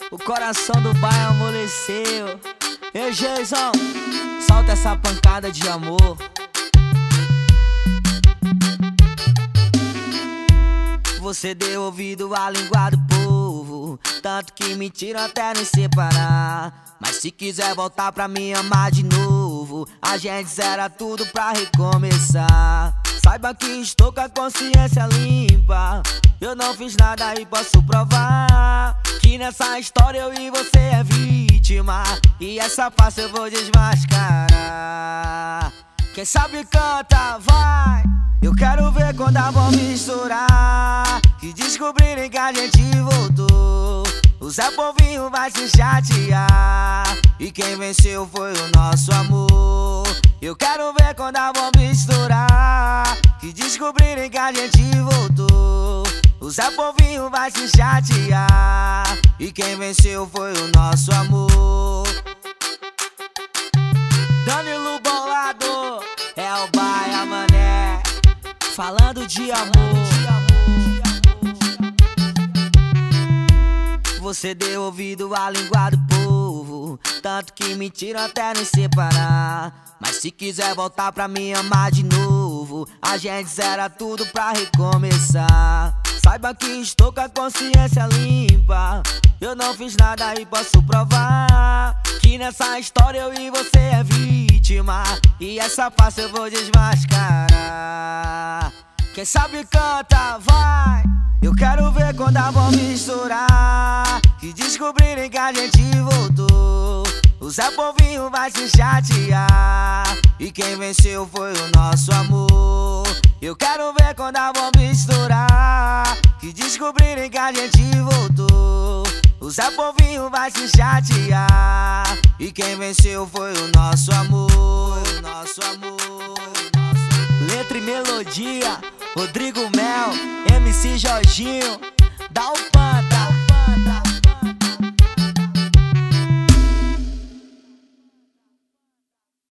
O coração do bairro amoleceu. Ei, Jason, solta essa pancada de amor. Você deu ouvido à língua do povo, tanto que me tiram até nos separar. Mas se quiser voltar pra me amar de novo, a gente zera tudo pra recomeçar. Saiba que estou com a consciência limpa, eu não fiz nada e posso provar que nessa história eu e você é vítima, e essa face eu vou desmascarar. Quem sabe canta, vai. Eu quero ver quando a bomba misturar, que descobrirem que a gente voltou. O Zé Povinho vai se chatear, e quem venceu foi o nosso amor. Eu quero ver quando a bomba misturar, que descobrirem que a gente voltou. O Zé Povinho vai se chatear, e quem venceu foi o nosso amor. Danilo Bolado, é o Baia Mané, falando de amor. Você deu ouvido à língua do povo, tanto que me tiram até nos separar. Mas se quiser voltar pra me amar de novo, a gente zera tudo pra recomeçar. Saiba que estou com a consciência limpa, eu não fiz nada e posso provar que nessa história eu e você é vítima, e essa face eu vou desmascarar. Quem sabe canta, vai. Eu quero ver quando a bomba misturar, que descobrirem que a gente voltou. O Zé Povinho vai se chatear, e quem venceu foi o nosso amor. Eu quero ver quando a bomba misturar, que descobrirem que a gente voltou. O Zé Povinho vai se chatear, e quem venceu foi o nosso amor. O nosso amor. Letra e melodia, Rodrigo Mel, MC Jorginho, dá o panta.